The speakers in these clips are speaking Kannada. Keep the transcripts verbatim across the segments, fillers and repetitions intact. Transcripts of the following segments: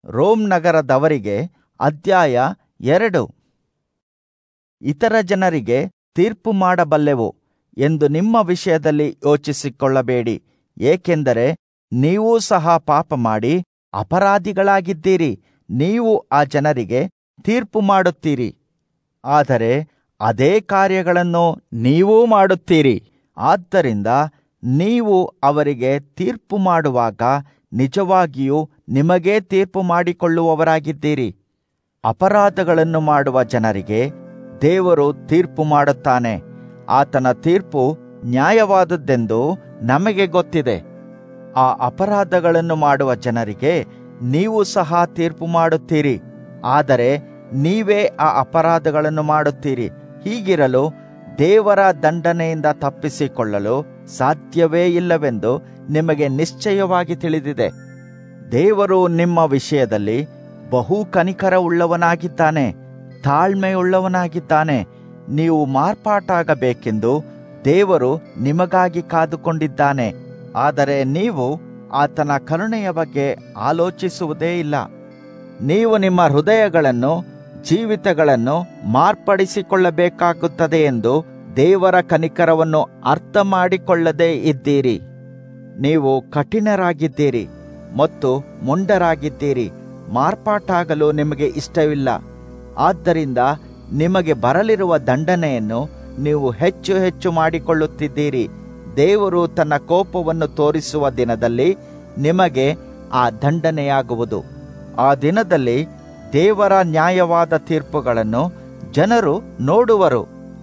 ರೋಮ್ ನಗರದವರಿಗೆ ಅಧ್ಯಾಯ ಎರಡು. ಇತರ ಜನರಿಗೆ ತೀರ್ಪು ಮಾಡಬಲ್ಲೆವು ಎಂದು ನಿಮ್ಮ ವಿಷಯದಲ್ಲಿ ಯೋಚಿಸಿಕೊಳ್ಳಬೇಡಿ, ಏಕೆಂದರೆ ನೀವೂ ಸಹ ಪಾಪ ಮಾಡಿ ಅಪರಾಧಿಗಳಾಗಿದ್ದೀರಿ. ನೀವು ಆ ಜನರಿಗೆ ತೀರ್ಪು ಮಾಡುತ್ತೀರಿ, ಆದರೆ ಅದೇ ಕಾರ್ಯಗಳನ್ನು ನೀವೂ ಮಾಡುತ್ತೀರಿ. ಆದ್ದರಿಂದ ನೀವು ಅವರಿಗೆ ತೀರ್ಪು ಮಾಡುವಾಗ ನಿಜವಾಗಿಯೂ ನಿಮಗೇ ತೀರ್ಪು ಮಾಡಿಕೊಳ್ಳುವವರಾಗಿದ್ದೀರಿ. ಅಪರಾಧಗಳನ್ನು ಮಾಡುವ ಜನರಿಗೆ ದೇವರು ತೀರ್ಪು ಮಾಡುತ್ತಾನೆ. ಆತನ ತೀರ್ಪು ನ್ಯಾಯವಾದದ್ದೆಂದು ನಮಗೆ ಗೊತ್ತಿದೆ. ಆ ಅಪರಾಧಗಳನ್ನು ಮಾಡುವ ಜನರಿಗೆ ನೀವು ಸಹ ತೀರ್ಪು ಮಾಡುತ್ತೀರಿ, ಆದರೆ ನೀವೇ ಆ ಅಪರಾಧಗಳನ್ನು ಮಾಡುತ್ತೀರಿ. ಹೀಗಿರಲು ದೇವರ ದಂಡನೆಯಿಂದ ತಪ್ಪಿಸಿಕೊಳ್ಳಲು ಸಾಧ್ಯವೇ ಇಲ್ಲವೆಂದು ನಿಮಗೆ ನಿಶ್ಚಯವಾಗಿ ತಿಳಿದಿದೆ. ದೇವರು ನಿಮ್ಮ ವಿಷಯದಲ್ಲಿ ಬಹು ಕನಿಕರವುಳ್ಳವನಾಗಿದ್ದಾನೆ, ತಾಳ್ಮೆಯುಳ್ಳವನಾಗಿದ್ದಾನೆ. ನೀವು ಮಾರ್ಪಾಟಾಗಬೇಕೆಂದು ದೇವರು ನಿಮಗಾಗಿ ಕಾದುಕೊಂಡಿದ್ದಾನೆ. ಆದರೆ ನೀವು ಆತನ ಕರುಣೆಯ ಬಗ್ಗೆ ಆಲೋಚಿಸುವುದೇ ಇಲ್ಲ. ನೀವು ನಿಮ್ಮ ಹೃದಯಗಳನ್ನು ಜೀವಿತಗಳನ್ನು ಮಾರ್ಪಡಿಸಿಕೊಳ್ಳಬೇಕಾಗುತ್ತದೆ ಎಂದು ದೇವರ ಕನಿಕರವನ್ನು ಅರ್ಥ ಮಾಡಿಕೊಳ್ಳದೇ ಇದ್ದೀರಿ. ನೀವು ಕಠಿಣರಾಗಿದ್ದೀರಿ ಮತ್ತು ಮೊಂಡರಾಗಿದ್ದೀರಿ. ಮಾರ್ಪಾಟಾಗಲು ನಿಮಗೆ ಇಷ್ಟವಿಲ್ಲ. ಆದ್ದರಿಂದ ನಿಮಗೆ ಬರಲಿರುವ ದಂಡನೆಯನ್ನು ನೀವು ಹೆಚ್ಚು ಹೆಚ್ಚು ಮಾಡಿಕೊಳ್ಳುತ್ತಿದ್ದೀರಿ. ದೇವರು ತನ್ನ ಕೋಪವನ್ನು ತೋರಿಸುವ ದಿನದಲ್ಲಿ ನಿಮಗೆ ಆ ದಂಡನೆಯಾಗುವುದು. ಆ ದಿನದಲ್ಲಿ ದೇವರ ನ್ಯಾಯವಾದ ತೀರ್ಪುಗಳನ್ನು ಜನರು ನೋಡುವರು.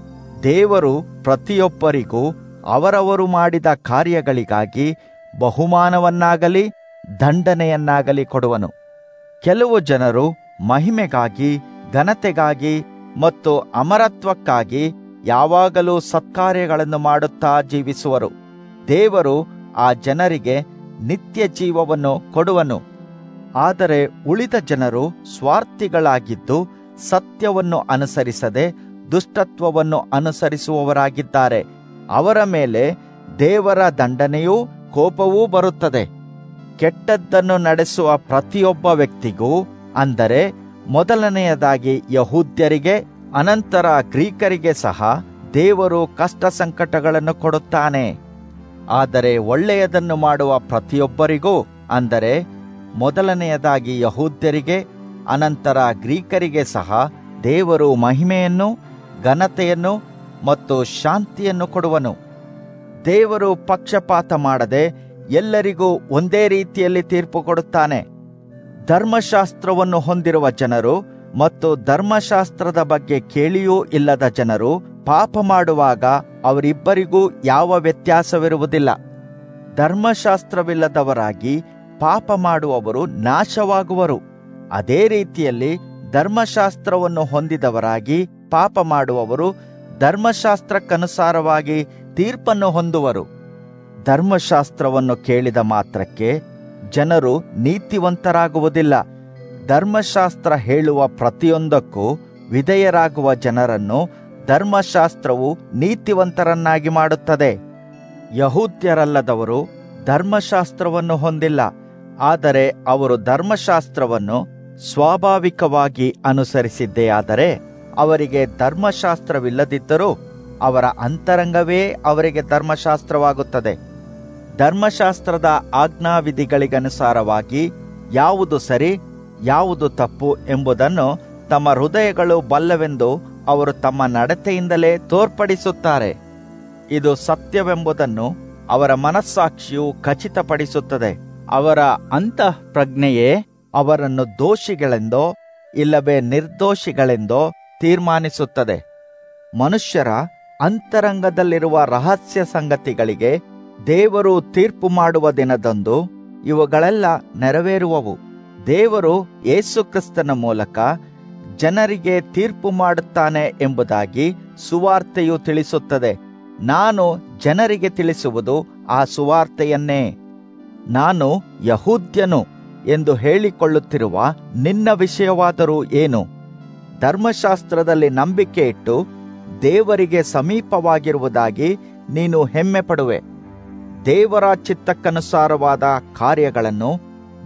ದೇವರು ಪ್ರತಿಯೊಬ್ಬರಿಗೂ ಅವರವರು ಮಾಡಿದ ಕಾರ್ಯಗಳಿಗಾಗಿ ಬಹುಮಾನವನ್ನಾಗಲಿ ದಂಡನೆಯನ್ನಾಗಲಿ ಕೊಡುವನು. ಕೆಲವು ಜನರು ಮಹಿಮೆಗಾಗಿ, ಘನತೆಗಾಗಿ ಮತ್ತು ಅಮರತ್ವಕ್ಕಾಗಿ ಯಾವಾಗಲೂ ಸತ್ಕಾರ್ಯಗಳನ್ನು ಮಾಡುತ್ತಾ ಜೀವಿಸುವರು. ದೇವರು ಆ ಜನರಿಗೆ ನಿತ್ಯ ಜೀವವನ್ನು ಕೊಡುವನು. ಆದರೆ ಉಳಿದ ಜನರು ಸ್ವಾರ್ಥಿಗಳಾಗಿದ್ದು ಸತ್ಯವನ್ನು ಅನುಸರಿಸದೆ ದುಷ್ಟತ್ವವನ್ನು ಅನುಸರಿಸುವವರಾಗಿದ್ದಾರೆ. ಅವರ ಮೇಲೆ ದೇವರ ದಂಡನೆಯೂ ಕೋಪವೂ ಬರುತ್ತದೆ. ಕೆಟ್ಟದ್ದನ್ನು ನಡೆಸುವ ಪ್ರತಿಯೊಬ್ಬ ವ್ಯಕ್ತಿಗೂ, ಅಂದರೆ ಮೊದಲನೆಯದಾಗಿ ಯಹೂದ್ಯರಿಗೆ, ಅನಂತರ ಗ್ರೀಕರಿಗೆ ಸಹ ದೇವರು ಕಷ್ಟ ಸಂಕಟಗಳನ್ನು ಕೊಡುತ್ತಾನೆ. ಆದರೆ ಒಳ್ಳೆಯದನ್ನು ಮಾಡುವ ಪ್ರತಿಯೊಬ್ಬರಿಗೂ, ಅಂದರೆ ಮೊದಲನೆಯದಾಗಿ ಯಹೂದ್ಯರಿಗೆ, ಅನಂತರ ಗ್ರೀಕರಿಗೆ ಸಹ ದೇವರು ಮಹಿಮೆಯನ್ನು, ಘನತೆಯನ್ನು ಮತ್ತು ಶಾಂತಿಯನ್ನು ಕೊಡುವನು. ದೇವರು ಪಕ್ಷಪಾತ ಮಾಡದೆ ಎಲ್ಲರಿಗೂ ಒಂದೇ ರೀತಿಯಲ್ಲಿ ತೀರ್ಪು ಕೊಡುತ್ತಾನೆ. ಧರ್ಮಶಾಸ್ತ್ರವನ್ನು ಹೊಂದಿರುವ ಜನರು ಮತ್ತು ಧರ್ಮಶಾಸ್ತ್ರದ ಬಗ್ಗೆ ಕೇಳಿಯೂ ಇಲ್ಲದ ಜನರು ಪಾಪ ಮಾಡುವಾಗ ಅವರಿಬ್ಬರಿಗೂ ಯಾವ ವ್ಯತ್ಯಾಸವಿರುವುದಿಲ್ಲ. ಧರ್ಮಶಾಸ್ತ್ರವಿಲ್ಲದವರಾಗಿ ಪಾಪ ಮಾಡುವವರು ನಾಶವಾಗುವರು. ಅದೇ ರೀತಿಯಲ್ಲಿ ಧರ್ಮಶಾಸ್ತ್ರವನ್ನು ಹೊಂದಿದವರಾಗಿ ಪಾಪ ಮಾಡುವವರು ಧರ್ಮಶಾಸ್ತ್ರಕ್ಕನುಸಾರವಾಗಿ ತೀರ್ಪನ್ನು ಹೊಂದುವರು. ಧರ್ಮಶಾಸ್ತ್ರವನ್ನು ಕೇಳಿದ ಮಾತ್ರಕ್ಕೆ ಜನರು ನೀತಿವಂತರಾಗುವುದಿಲ್ಲ. ಧರ್ಮಶಾಸ್ತ್ರ ಹೇಳುವ ಪ್ರತಿಯೊಂದಕ್ಕೂ ವಿಧೇಯರಾಗುವ ಜನರನ್ನು ಧರ್ಮಶಾಸ್ತ್ರವು ನೀತಿವಂತರನ್ನಾಗಿ ಮಾಡುತ್ತದೆ. ಯಹೂದ್ಯರಲ್ಲದವರು ಧರ್ಮಶಾಸ್ತ್ರವನ್ನು ಹೊಂದಿಲ್ಲ, ಆದರೆ ಅವರು ಧರ್ಮಶಾಸ್ತ್ರವನ್ನು ಸ್ವಾಭಾವಿಕವಾಗಿ ಅನುಸರಿಸಿದ್ದೇ ಆದರೆ ಅವರಿಗೆ ಧರ್ಮಶಾಸ್ತ್ರವಿಲ್ಲದಿದ್ದರೂ ಅವರ ಅಂತರಂಗವೇ ಅವರಿಗೆ ಧರ್ಮಶಾಸ್ತ್ರವಾಗುತ್ತದೆ. ಧರ್ಮಶಾಸ್ತ್ರದ ಆಜ್ಞಾವಿಧಿಗಳಿಗನುಸಾರವಾಗಿ ಯಾವುದು ಸರಿ, ಯಾವುದು ತಪ್ಪು ಎಂಬುದನ್ನು ತಮ್ಮ ಹೃದಯಗಳು ಬಲ್ಲವೆಂದು ಅವರು ತಮ್ಮ ನಡತೆಯಿಂದಲೇ ತೋರ್ಪಡಿಸುತ್ತಾರೆ. ಇದು ಸತ್ಯವೆಂಬುದನ್ನು ಅವರ ಮನಸ್ಸಾಕ್ಷಿಯು ಖಚಿತಪಡಿಸುತ್ತದೆ. ಅವರ ಅಂತಃಪ್ರಜ್ಞೆಯೇ ಅವರನ್ನು ದೋಷಿಗಳೆಂದೋ ಇಲ್ಲವೇ ನಿರ್ದೋಷಿಗಳೆಂದೋ ತೀರ್ಮಾನಿಸುತ್ತದೆ. ಮನುಷ್ಯರ ಅಂತರಂಗದಲ್ಲಿರುವ ರಹಸ್ಯ ಸಂಗತಿಗಳಿಗೆ ದೇವರು ತೀರ್ಪು ಮಾಡುವ ದಿನದಂದು ಇವುಗಳೆಲ್ಲ ನೆರವೇರುವವು. ದೇವರು ಯೇಸುಕ್ರಿಸ್ತನ ಮೂಲಕ ಜನರಿಗೆ ತೀರ್ಪು ಮಾಡುತ್ತಾನೆ ಎಂಬುದಾಗಿ ಸುವಾರ್ತೆಯು ತಿಳಿಸುತ್ತದೆ. ನಾನು ಜನರಿಗೆ ತಿಳಿಸುವುದು ಆ ಸುವಾರ್ತೆಯನ್ನೇ. ನಾನು ಯಹೂದ್ಯನು ಎಂದು ಹೇಳಿಕೊಳ್ಳುತ್ತಿರುವ ನಿನ್ನ ವಿಷಯವಾದರೂ ಏನು? ಧರ್ಮಶಾಸ್ತ್ರದಲ್ಲಿ ನಂಬಿಕೆ ಇಟ್ಟು ದೇವರಿಗೆ ಸಮೀಪವಾಗಿರುವುದಾಗಿ ನೀನು ಹೆಮ್ಮೆ ಪಡುವೆ. ದೇವರ ಚಿತ್ತಕ್ಕನುಸಾರವಾದ ಕಾರ್ಯಗಳನ್ನು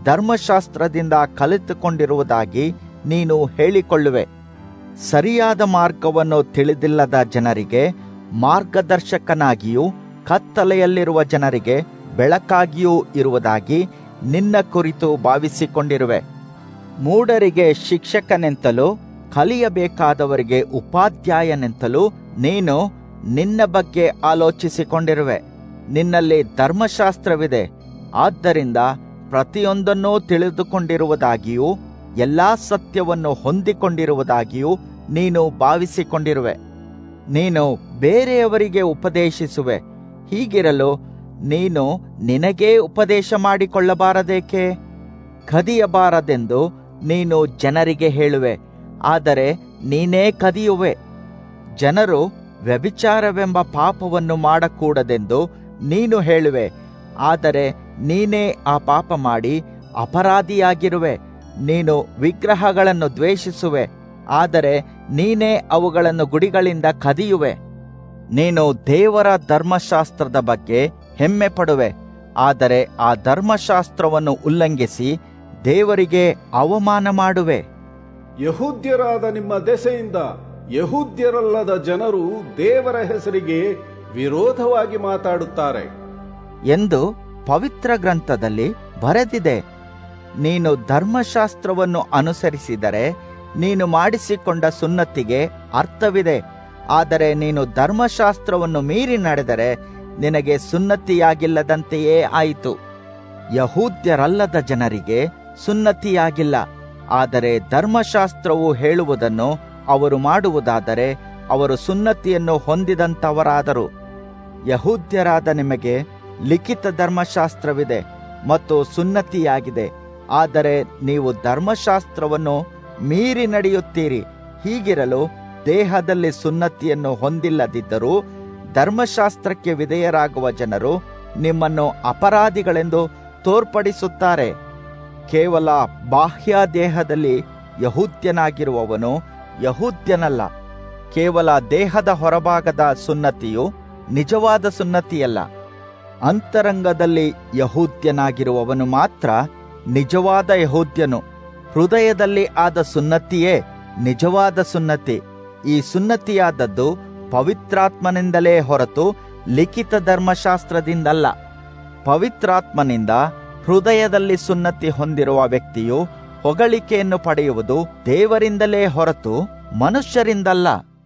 ಧರ್ಮಶಾಸ್ತ್ರದಿಂದ ಕಲಿತುಕೊಂಡಿರುವುದಾಗಿ ನೀನು ಹೇಳಿಕೊಳ್ಳುವೆ. ಸರಿಯಾದ ಮಾರ್ಗವನ್ನು ತಿಳಿದಿಲ್ಲದ ಜನರಿಗೆ ಮಾರ್ಗದರ್ಶಕನಾಗಿಯೂ ಕತ್ತಲೆಯಲ್ಲಿರುವ ಜನರಿಗೆ ಬೆಳಕಾಗಿಯೂ ಇರುವುದಾಗಿ ನಿನ್ನ ಕುರಿತು ಭಾವಿಸಿಕೊಂಡಿರುವೆ. ಮೂಢರಿಗೆ ಶಿಕ್ಷಕನೆಂತಲೂ ಕಲಿಯಬೇಕಾದವರಿಗೆ ಉಪಾಧ್ಯಾಯನೆಂತಲೂ ನೀನು ನಿನ್ನ ಬಗ್ಗೆ ಆಲೋಚಿಸಿಕೊಂಡಿರುವೆ. ನಿನ್ನಲ್ಲಿ ಧರ್ಮಶಾಸ್ತ್ರವಿದೆ, ಆದ್ದರಿಂದ ಪ್ರತಿಯೊಂದನ್ನೂ ತಿಳಿದುಕೊಂಡಿರುವುದಾಗಿಯೂ ಎಲ್ಲಾ ಸತ್ಯವನ್ನು ಹೊಂದಿಕೊಂಡಿರುವುದಾಗಿಯೂ ನೀನು ಭಾವಿಸಿಕೊಂಡಿರುವೆ. ನೀನು ಬೇರೆಯವರಿಗೆ ಉಪದೇಶಿಸುವೆ. ಹೀಗಿರಲು ನೀನು ನಿನಗೇ ಉಪದೇಶ ಮಾಡಿಕೊಳ್ಳಬಾರದೇಕೆ? ಕದಿಯಬಾರದೆಂದು ನೀನು ಜನರಿಗೆ ಹೇಳುವೆ, ಆದರೆ ನೀನೇ ಕದಿಯುವೆ. ಜನರು ವ್ಯಭಿಚಾರವೆಂಬ ಪಾಪವನ್ನು ಮಾಡಕೂಡದೆಂದು ನೀನು ಹೇಳುವೆ, ಆದರೆ ನೀನೇ ಆ ಪಾಪ ಮಾಡಿ ಅಪರಾಧಿಯಾಗಿರುವೆ. ನೀನು ವಿಗ್ರಹಗಳನ್ನು ದ್ವೇಷಿಸುವೆ, ಆದರೆ ನೀನೇ ಅವುಗಳನ್ನು ಗುಡಿಗಳಿಂದ ಕದಿಯುವೆ. ನೀನು ದೇವರ ಧರ್ಮಶಾಸ್ತ್ರದ ಬಗ್ಗೆ ಹೆಮ್ಮೆ ಪಡುವೆ, ಆದರೆ ಆ ಧರ್ಮಶಾಸ್ತ್ರವನ್ನು ಉಲ್ಲಂಘಿಸಿ ದೇವರಿಗೆ ಅವಮಾನ ಮಾಡುವೆ. ಯಹೂದ್ಯರಾದ ನಿಮ್ಮ ದೆಸೆಯಿಂದ ಯಹೂದ್ಯರಲ್ಲದ ಜನರು ದೇವರ ಹೆಸರಿಗೆ ವಿರೋಧವಾಗಿ ಮಾತಾಡುತ್ತಾರೆ ಎಂದು ಪವಿತ್ರ ಗ್ರಂಥದಲ್ಲಿ ಬರೆದಿದೆ. ನೀನು ಧರ್ಮಶಾಸ್ತ್ರವನ್ನು ಅನುಸರಿಸಿದರೆ ನೀನು ಮಾಡಿಸಿಕೊಂಡ ಸುನ್ನತಿಗೆ ಅರ್ಥವಿದೆ, ಆದರೆ ನೀನು ಧರ್ಮಶಾಸ್ತ್ರವನ್ನು ಮೀರಿ ನಡೆದರೆ ನಿನಗೆ ಸುನ್ನತಿಯಾಗಿಲ್ಲದಂತೆಯೇ ಆಯಿತು. ಯಹೂದ್ಯರಲ್ಲದ ಜನರಿಗೆ ಸುನ್ನತಿಯಾಗಿಲ್ಲ, ಆದರೆ ಧರ್ಮಶಾಸ್ತ್ರವು ಹೇಳುವುದನ್ನು ಅವರು ಮಾಡುವುದಾದರೆ ಅವರು ಸುನ್ನತಿಯನ್ನು ಹೊಂದಿದಂಥವರಾದರು. ಯಹೂದ್ಯರಾದ ನಿಮಗೆ ಲಿಖಿತ ಧರ್ಮಶಾಸ್ತ್ರವಿದೆ ಮತ್ತು ಸುನ್ನತಿಯಾಗಿದೆ, ಆದರೆ ನೀವು ಧರ್ಮಶಾಸ್ತ್ರವನ್ನು ಮೀರಿ ನಡೆಯುತ್ತೀರಿ. ಹೀಗಿರಲು ದೇಹದಲ್ಲಿ ಸುನ್ನತಿಯನ್ನು ಹೊಂದಿಲ್ಲದಿದ್ದರೂ ಧರ್ಮಶಾಸ್ತ್ರಕ್ಕೆ ವಿಧೇಯರಾಗುವ ಜನರು ನಿಮ್ಮನ್ನು ಅಪರಾಧಿಗಳೆಂದು ತೋರ್ಪಡಿಸುತ್ತಾರೆ. ಕೇವಲ ಬಾಹ್ಯ ದೇಹದಲ್ಲಿ ಯಹೂದ್ಯನಾಗಿರುವವನು ಯಹೂದ್ಯನಲ್ಲ. ಕೇವಲ ದೇಹದ ಹೊರಭಾಗದ ಸುನ್ನತಿಯು ನಿಜವಾದ ಸುನ್ನತಿಯಲ್ಲ. ಅಂತರಂಗದಲ್ಲಿ ಯಹೂದ್ಯನಾಗಿರುವವನು ಮಾತ್ರ ನಿಜವಾದ ಯಹೂದ್ಯನು. ಹೃದಯದಲ್ಲಿ ಆದ ಸುನ್ನತಿಯೇ ನಿಜವಾದ ಸುನ್ನತಿ. ಈ ಸುನ್ನತಿಯಾದದ್ದು ಪವಿತ್ರಾತ್ಮನಿಂದಲೇ ಹೊರತು ಲಿಖಿತ ಧರ್ಮಶಾಸ್ತ್ರದಿಂದಲ್ಲ. ಪವಿತ್ರಾತ್ಮನಿಂದ ಹೃದಯದಲ್ಲಿ ಸುನ್ನತಿ ಹೊಂದಿರುವ ವ್ಯಕ್ತಿಯು ಹೊಗಳಿಕೆಯನ್ನು ಪಡೆಯುವುದು ದೇವರಿಂದಲೇ ಹೊರತು ಮನುಷ್ಯರಿಂದಲ್ಲ.